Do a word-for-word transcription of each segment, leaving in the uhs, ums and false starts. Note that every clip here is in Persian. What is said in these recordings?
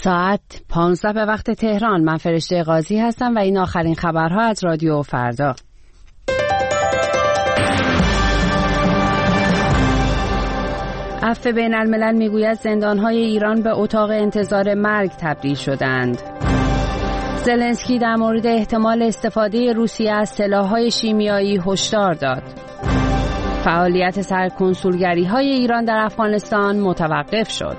ساعت پانزده به وقت تهران. من فرشته قاضی هستم و این آخرین خبرها از رادیو فردا. عفو بین الملل میگوید زندانهای ایران به اتاق انتظار مرگ تبدیل شدند. زلنسکی در مورد احتمال استفاده روسیه از سلاح‌های شیمیایی هشدار داد. فعالیت سرکنسولگری‌های ایران در افغانستان متوقف شد.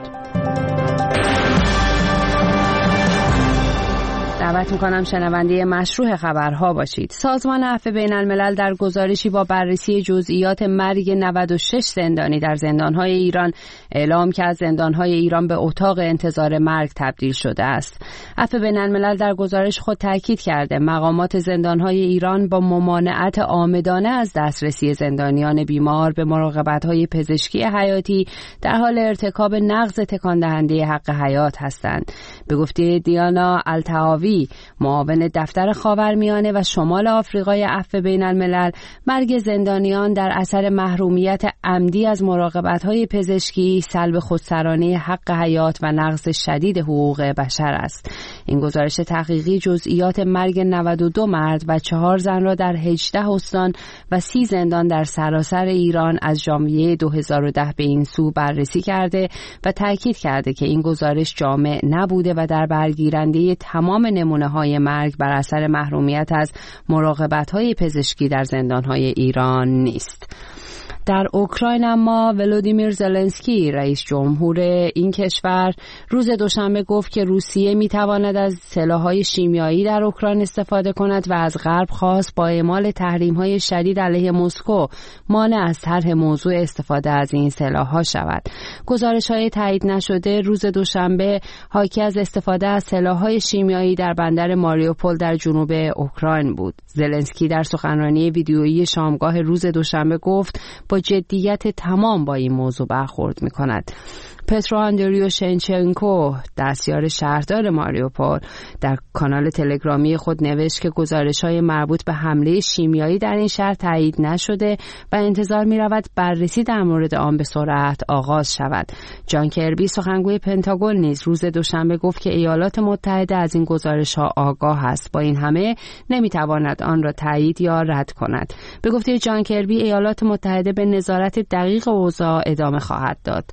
دعوت میکنم شنونده مشروع خبرها باشید. سازمان عفو بین الملل در گزارشی با بررسی جزئیات مرگ نود و شش زندانی در زندانهای ایران اعلام کرد زندانهای ایران به اتاق انتظار مرگ تبدیل شده است. عفو بین الملل در گزارش خود تاکید کرده مقامات زندانهای ایران با ممانعت عامدانه از دسترسی زندانیان بیمار به مراقبت‌های پزشکی حیاتی در حال ارتکاب نقض تکان دهنده حق حیات هستند. به گفته دیانا التهاوی، معاون دفتر خاورمیانه و شمال آفریقای عفو بین الملل، مرگ زندانیان در اثر محرومیت عمدی از مراقبت‌های پزشکی، سلب خودسرانه حق حیات و نقض شدید حقوق بشر است. این گزارش تحقیقی جزئیات مرگ نود و دو مرد و چهار زن را در هجده استان و سی زندان در سراسر ایران از ژانویه دو هزار و ده به این سو بررسی کرده و تاکید کرده که این گزارش جامع نبوده و در برگیرنده تمام نمونه‌های مرگ بر اثر محرومیت از مراقبت‌های پزشکی در زندان‌های ایران نیست. در اوکراین اما ولودیمیر زلنسکی رئیس جمهور این کشور روز دوشنبه گفت که روسیه میتواند از سلاح‌های شیمیایی در اوکراین استفاده کند و از غرب خواست با اعمال تحریم‌های شدید علیه مسکو مانع از طرح موضوع استفاده از این سلاح‌ها شود. گزارش‌های تایید نشده روز دوشنبه حاکی از استفاده از سلاح‌های شیمیایی در بندر ماریوپول در جنوب اوکراین بود. زلنسکی در سخنرانی ویدیویی شامگاه روز دوشنبه گفت با جدیت تمام با این موضوع برخورد می‌کند. پترو آندریو شنچنکو، دستیار شهردار ماریوپول، در کانال تلگرامی خود نوشت که گزارش‌های مربوط به حمله شیمیایی در این شهر تایید نشده و انتظار می‌رود بررسی در مورد آن به سرعت آغاز شود. جان کربی، سخنگوی پنتاگون، نیز روز دوشنبه گفت که ایالات متحده از این گزارش‌ها آگاه است، با این همه نمی‌تواند آن را تایید یا رد کند. به گفته جان کربی، ایالات متحده به نظارت دقیق اوضاع ادامه خواهد داد.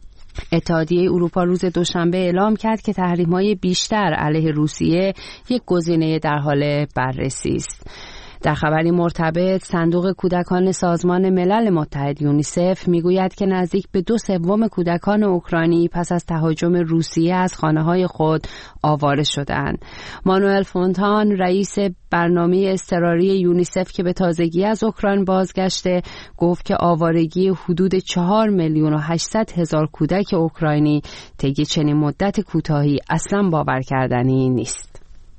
اتحادیه اروپا روز دوشنبه اعلام کرد که تحریم‌های بیشتر علیه روسیه یک گزینه در حال بررسی است. در خبری مرتبط، صندوق کودکان سازمان ملل متحد یونیسف میگوید که نزدیک به دو سوم کودکان اوکراینی پس از تهاجم روسیه از خانه‌های خود آواره شدند. مانوئل فونتان، رئیس برنامه اضطراری یونیسف که به تازگی از اوکراین بازگشته، گفت که آوارگی حدود چهار میلیون و هشتصد هزار کودک اوکراینی طی چنین مدت کوتاهی اصلاً باور کردنی نیست.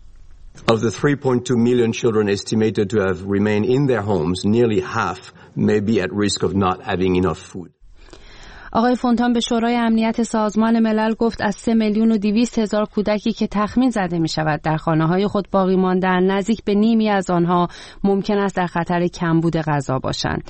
Of the three point two million children estimated to have remained in their homes, nearly half may be at risk of not having enough food. آقای فونتان به شورای امنیت سازمان ملل گفت از سه میلیون و دویست هزار کودکی که تخمین زده می شود در خانه‌های خود باقی ماندن، نزدیک به نیمی از آنها ممکن است در خطر کمبود غذا باشند.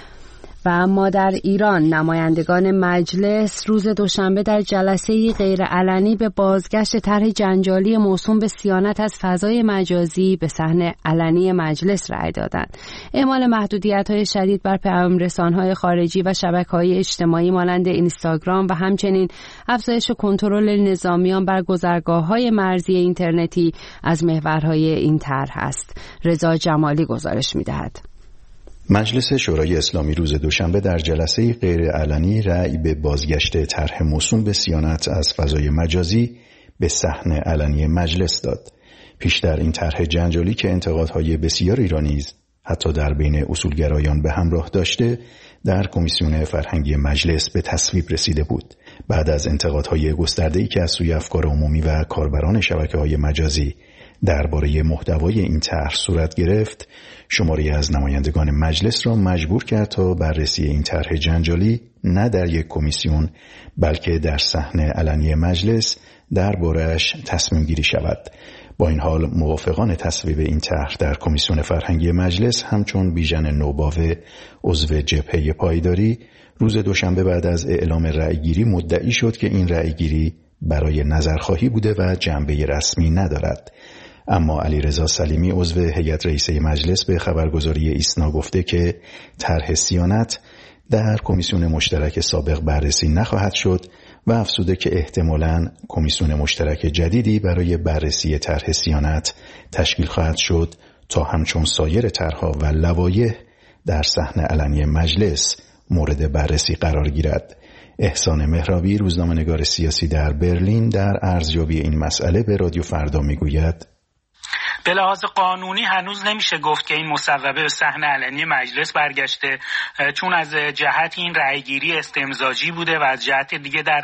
و اما در ایران، نمایندگان مجلس روز دوشنبه در جلسه‌ای غیرعلنی به بازگشت طرح جنجالی موسوم به صیانت از فضای مجازی به صحن علنی مجلس رأی دادند. اعمال محدودیت‌های شدید بر پیام‌رسان‌های خارجی و شبکه‌های اجتماعی مانند اینستاگرام و همچنین افزایش کنترل نظامیان بر گذرگاه‌های مرزی اینترنتی از محورهای این طرح است. رضا جمالی گزارش می‌دهد. مجلس شورای اسلامی روز دوشنبه در جلسه غیرعلنی رأی به بازگشت طرح موسوم به صیانت از فضای مجازی به صحن علنی مجلس داد. پیشتر این طرح جنجالی که انتقادهای بسیار ایرانی حتی در بین اصولگرایان به همراه داشته، در کمیسیون فرهنگی مجلس به تصویب رسیده بود. بعد از انتقادهای گسترده‌ای که از سوی افکار عمومی و کاربران شبکه‌های مجازی درباره محتوای این طرح صورت گرفت، شماری از نمایندگان مجلس را مجبور کرد تا بررسی این طرح جنجالی نه در یک کمیسیون بلکه در صحن علنی مجلس درباره‌اش تصمیم گیری شود. با این حال موافقان تصویب این طرح در کمیسیون فرهنگی مجلس همچون بیژن نوباوه، عضو جبهه پایداری، روز دوشنبه بعد از اعلام رأیگیری مدعی شد که این رأیگیری برای نظرخواهی بوده و جنبه رسمی ندارد. اما علیرضا سلیمی عضو هیئت رئیسه مجلس به خبرگزاری ایسنا گفته که طرح صیانت در کمیسیون مشترک سابق بررسی نخواهد شد و افزوده که احتمالاً کمیسیون مشترک جدیدی برای بررسی طرح صیانت تشکیل خواهد شد تا همچون سایر طرح‌ها و لوایح در صحن علنی مجلس مورد بررسی قرار گیرد. احسان مهرابی، روزنامه‌نگار سیاسی در برلین، در ارزیابی این مسئله به رادیو فردا میگوید: به لحاظ قانونی هنوز نمیشه گفت که این مصوبه به صحن علنی مجلس برگشته، چون از جهت این رأیگیری استمزاجی بوده و از جهت دیگه در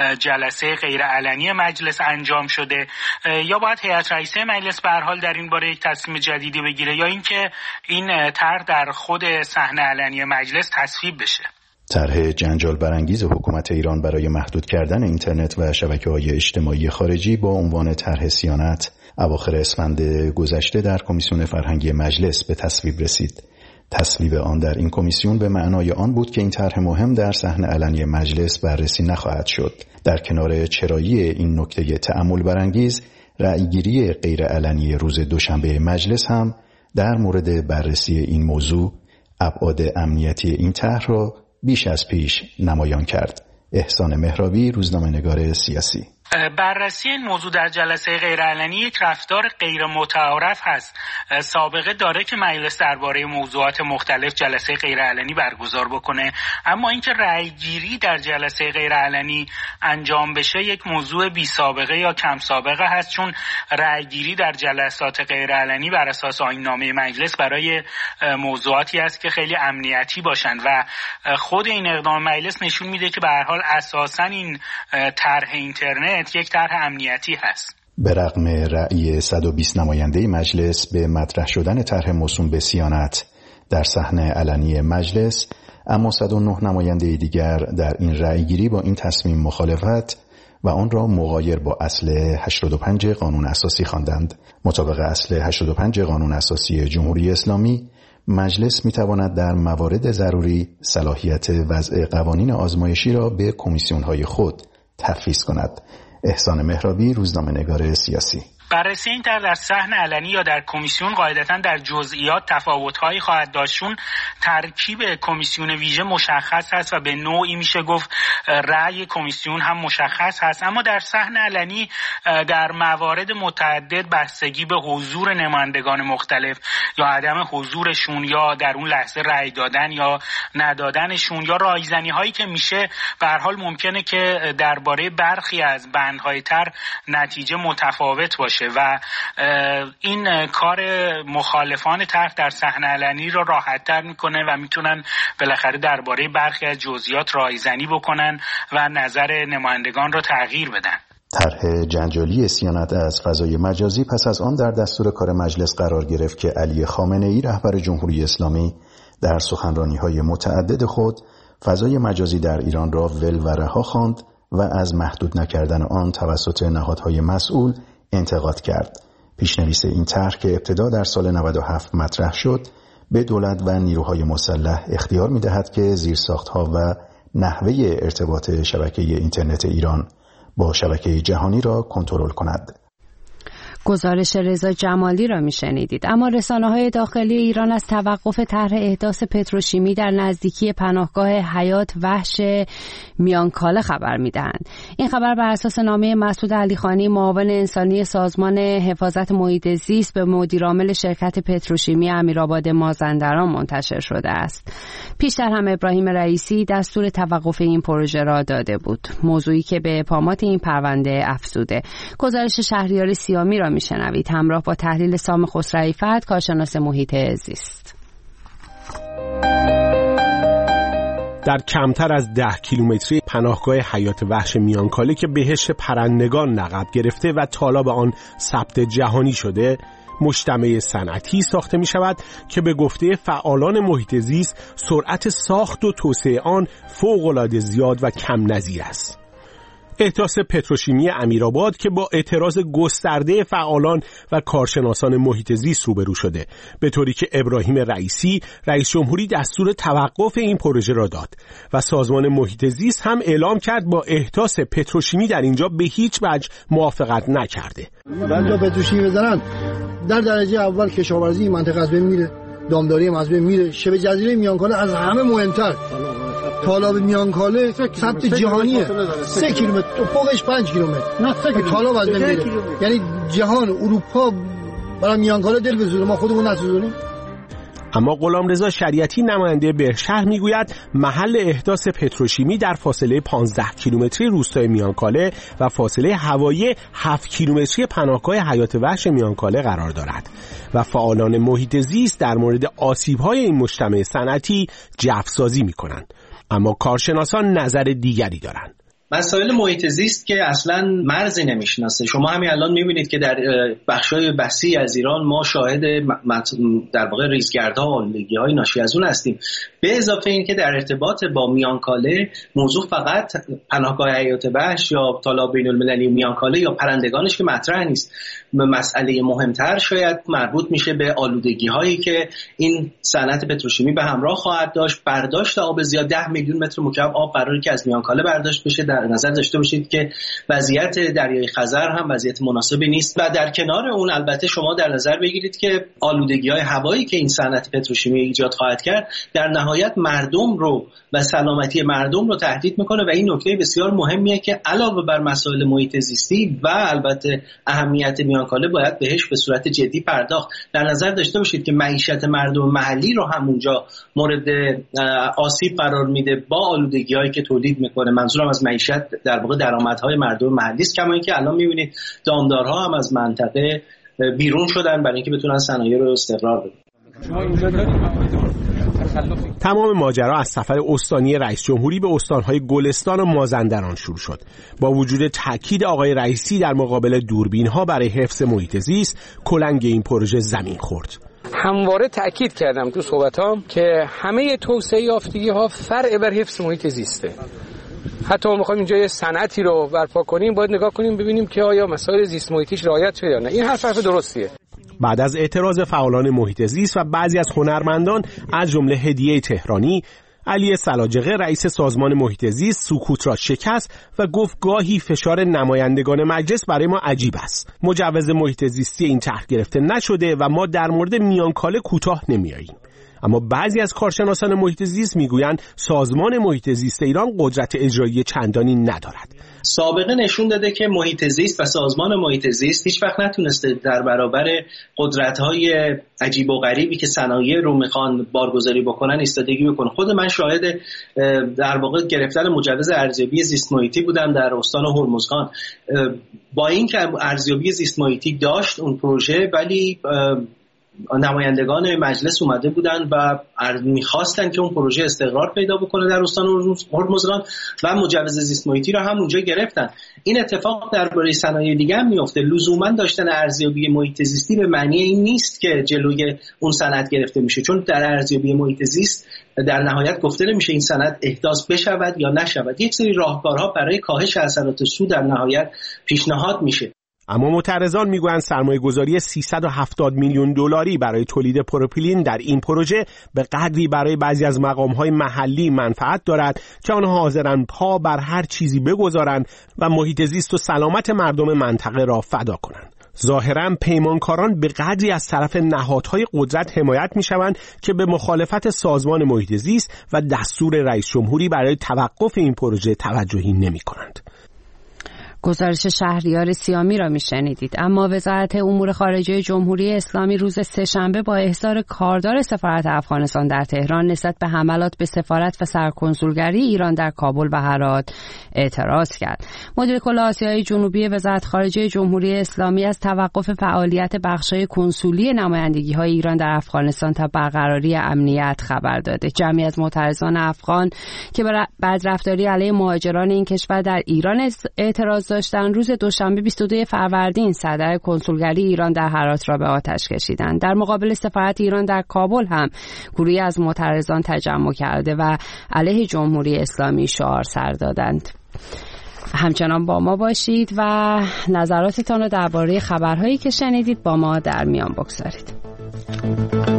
جلسه غیر علنی مجلس انجام شده. یا باید هیئت رئیسه مجلس به هر حال در این باره یک تصمیم جدیدی بگیره، یا اینکه این طرح در خود صحن علنی مجلس تصویب بشه. طرح جنجال برانگیز حکومت ایران برای محدود کردن اینترنت و شبکه‌های اجتماعی خارجی با عنوان طرح صیانت اواخر اسفند گذشته در کمیسیون فرهنگی مجلس به تصویب رسید. تصویب آن در این کمیسیون به معنای آن بود که این طرح مهم در صحن علنی مجلس بررسی نخواهد شد. در کنار چرایی این نکته تأمل برانگیز، رأیگیری غیر علنی روز دوشنبه مجلس هم در مورد بررسی این موضوع ابعاد امنیتی این طرح را بیش از پیش نمایان کرد. احسان مهرابی، روزنامه‌نگار سیاسی: بررسی این موضوع در جلسه غیرعلنی یک رفتار غیر متعارف هست. سابقه داره که مجلس درباره موضوعات مختلف جلسه غیرعلنی برگزار بکنه، اما اینکه رأیگیری در جلسه غیرعلنی انجام بشه یک موضوع بی سابقه یا کم سابقه هست، چون رأیگیری در جلسات غیرعلنی بر اساس آیین‌نامه مجلس برای موضوعاتی است که خیلی امنیتی باشن و خود این اقدام مجلس نشون میده که به هر حال اساساً این طرح اینترنت یک طرح امنیتی هست. به رغم رأی صد و بیست نماینده مجلس به مطرح شدن طرح موسوم به صیانت در صحن علنی مجلس، اما صد و نه نماینده دیگر در این رأیگیری با این تصمیم مخالفت و آن را مغایر با اصل هشتاد و پنج قانون اساسی خواندند. مطابق اصل هشتاد و پنج قانون اساسی جمهوری اسلامی، مجلس می‌تواند در موارد ضروری صلاحیت وضع قوانین آزمایشی را به کمیسیون‌های خود تفویض کند. احسان مهرابی، روزنامه‌نگار سیاسی: بررسی این طرح در صحن علنی یا در کمیسیون قاعدتاً در جزئیات تفاوت‌هایی خواهد داشت، چون ترکیب کمیسیون ویژه مشخص هست و به نوعی میشه گفت رأی کمیسیون هم مشخص هست، اما در صحن علنی در موارد متعدد بستگی به حضور نمایندگان مختلف یا عدم حضورشون یا در اون لحظه رأی دادن یا ندادنشون یا رایزنی‌هایی که میشه، به هر حال ممکنه که درباره برخی از بندهای طرح نتیجه متفاوت باشه و این کار مخالفان طرح در صحن علنی را راحت‌تر میکنه و میتونن بالاخره درباره برخی از جزئیات رایزنی بکنن و نظر نمایندگان را تغییر بدن. طرح جنجالی صیانت از فضای مجازی پس از آن در دستور کار مجلس قرار گرفت که علی خامنه‌ای رهبر جمهوری اسلامی در سخنرانی‌های متعدد خود فضای مجازی در ایران را ول و رها خواند و از محدود نکردن آن توسط نهادهای مسئول انتقاد کرد. پیشنویس این طرح که ابتدا در سال نود و هفت مطرح شد، به دولت و نیروهای مسلح اختیار می‌دهد که زیرساخت‌ها و نحوه ارتباط شبکه اینترنت ایران با شبکه جهانی را کنترل کند. گزارش رضا جمالی را میشنیدید. اما رسانه‌های داخلی ایران از توقف طرح احداث پتروشیمی در نزدیکی پناهگاه حیات وحش میانکاله خبر میدهند. این خبر بر اساس نامه مسعود علیخانی، معاون انسانی سازمان حفاظت محیط زیست، به مدیرعامل شرکت پتروشیمی امیرآباد مازندران منتشر شده است. پیشتر هم ابراهیم رئیسی دستور توقف این پروژه را داده بود، موضوعی که به اپامات این پرونده افزوده. گزارش شهریار سیامی را میشنوید همراه با تحلیل سام خسروی فرد، کارشناس محیط زیست. در کمتر از ده کیلومتری پناهگاه حیات وحش میانکاله که بهشت پرندگان لقب گرفته و تالاب آن ثبت جهانی شده، مجتمع صنعتی ساخته می شود که به گفته فعالان محیط زیست سرعت ساخت و توسعه آن فوق‌العاده زیاد و کم نظیر است. احداث پتروشیمی امیرآباد که با اعتراض گسترده فعالان و کارشناسان محیط زیست روبرو شده، به طوری که ابراهیم رئیسی رئیس جمهوری دستور توقف این پروژه را داد و سازمان محیط زیست هم اعلام کرد با احداث پتروشیمی در اینجا به هیچ وجه موافقت نکرده. ولی پتروشیمی بزنن در درجه اول کشاورزی منطقه از بین میره، دامداری هم از بین میره. شبه جزیره میانکاله از همه مهمتر، تالاب میانکاله سطح جهانیه، سه کیلومتر، فوقش پنج کیلومتر تالاب از بین میره. یعنی جهان اروپا برای میانکاله دل بزنه، ما خودمون نسوزونیم. اما غلامرضا شریعتی نماینده بهشهر میگوید محل احداث پتروشیمی در فاصله پانزده کیلومتری روستای میانکاله و فاصله هوایی هفت کیلومتری پناهگاه حیات وحش میانکاله قرار دارد و فعالان محیط زیست در مورد آسیب‌های این مجتمع صنعتی جفسازی می‌کنند. اما کارشناسان نظر دیگری دارند. مسائل محیط زیست که اصلا مرزی نمیشناسه. شما همین الان میبینید که در بخشای وسیع از ایران ما شاهد در واقع ریزگردها و آلودگی‌های ناشی از اون هستیم. به اضافه این که در ارتباط با میانکاله موضوع فقط پناهگاه حیات وحش یا تالاب بین‌المللی میانکاله یا پرندگانش که مطرح نیست. مسئله مهمتر شاید مربوط میشه به آلودگی‌هایی که این صنعت پتروشیمی به همراه خواهد داشت. برداشت آب زیاد ده میلیون متر مکعب آب قراره که از میانکاله برداشت بشه. در نظر داشته باشید که وضعیت دریای خزر هم وضعیت مناسبی نیست و در کنار اون البته شما در نظر بگیرید که آلودگی‌های هوایی که این صنعت پتروشیمی ایجاد خواهد کرد در نهایت مردم رو و سلامتی مردم رو تهدید میکنه و این نکته بسیار مهمیه که علاوه بر مسائل محیط زیستی و البته اهمیت میانکاله باید بهش به صورت جدی پرداخت. در نظر داشته باشید که معیشت مردم محلی رو همونجا مورد آسیب قرار میده با آلودگی‌هایی که تولید میکنه. منظورم از معیشت در واقع درآمدهای مردم محلی است، کما اینکه الان میبینید دامدارها هم از منطقه بیرون شدن برای اینکه بتونن صنایع رو استقرار بدن. تمام ماجرا از سفر استانی رئیس جمهوری به استانهای گلستان و مازندران شروع شد. با وجود تاکید آقای رئیسی در مقابل دوربین‌ها برای حفظ محیط زیست، کلنگ این پروژه زمین خورد. همواره تاکید کردم تو صحبتام که همه توسعه یافتگی‌ها فرع بر حفظ محیط زیسته. حتی ما می‌خوایم اینجا یه صنعتی رو برپا کنیم، باید نگاه کنیم ببینیم که آیا مسائل زیست محیطیش رعایت شده یا نه. این حرف حرف درستیه. بعد از اعتراض فعالان محیط زیست و بعضی از هنرمندان از جمله هدیه تهرانی، علی سلاجقه رئیس سازمان محیط زیست سکوت را شکست و گفت گاهی فشار نمایندگان مجلس برای ما عجیب است. مجوز محیط زیستی این طرح گرفته نشده و ما در مورد میانکاله کوتاه نمیاییم. اما بعضی از کارشناسان محیط زیست میگویند سازمان محیط زیست ایران قدرت اجرایی چندانی ندارد. سابقه نشون داده که محیط زیست و سازمان محیط زیست هیچ وقت نتونسته در برابر قدرت‌های عجیب و غریبی که صنایع رو میخوان بارگذاری بکنن ایستادگی بکنه. خود من شاهد در واقع گرفتن مجوز ارزیابی زیست محیطی بودم در استان هرمزگان. با اینکه ارزیابی زیست محیطی داشت اون پروژه، ولی نمایندگان مجلس اومده بودن و میخواستن که اون پروژه استقرار پیدا بکنه در استان هرمزگان و مجوز زیست محیطی رو هم اونجا گرفتن. این اتفاق درباره صنایع دیگه هم میفته. لزوما داشتن ارزیابی محیط زیستی به معنی این نیست که جلوی اون صنعت گرفته میشه، چون در ارزیابی محیط زیست در نهایت گفته نمیشه این صنعت احداث بشود یا نشود. یک سری راهکارها برای کاهش اثرات سود در نهایت پیشنهاد میشه. اما معترضان میگویند سرمایه‌گذاری سیصد و هفتاد میلیون دلاری برای تولید پروپیلین در این پروژه به قدری برای بعضی از مقام‌های محلی منفعت دارد که آنها حاضرند پا بر هر چیزی بگذارند و محیط زیست و سلامت مردم منطقه را فدا کنند. ظاهراً پیمانکاران به قدری از طرف نهادهای قدرت حمایت می‌شوند که به مخالفت سازمان محیط زیست و دستور رئیس جمهوری برای توقف این پروژه توجهی نمی‌کنند. گزارش شهریار سیامی را میشنیدید. اما وزارت امور خارجه جمهوری اسلامی روز سه‌شنبه با احضار کاردار سفارت افغانستان در تهران نسبت به حملات به سفارت و سرکنسولگری ایران در کابل و هرات اعتراض کرد. مدیر کل آسیای جنوبی وزارت خارجه جمهوری اسلامی از توقف فعالیت بخش‌های کنسولی نمایندگی‌های ایران در افغانستان تا برقراری امنیت خبر داده. جمعی از معترضان افغان که به بدرفتاری علیه مهاجران این کشور در ایران اعتراض داشتن روز دوشنبه بیست و دوم فروردین صدر کنسولگری ایران در هرات را به آتش کشیدند. در مقابل سفارت ایران در کابل هم گروهی از معترضان تجمع کرده و علیه جمهوری اسلامی شعار سر دادند. همچنان با ما باشید و نظراتتان رو درباره خبرهایی که شنیدید با ما در میان بگذارید.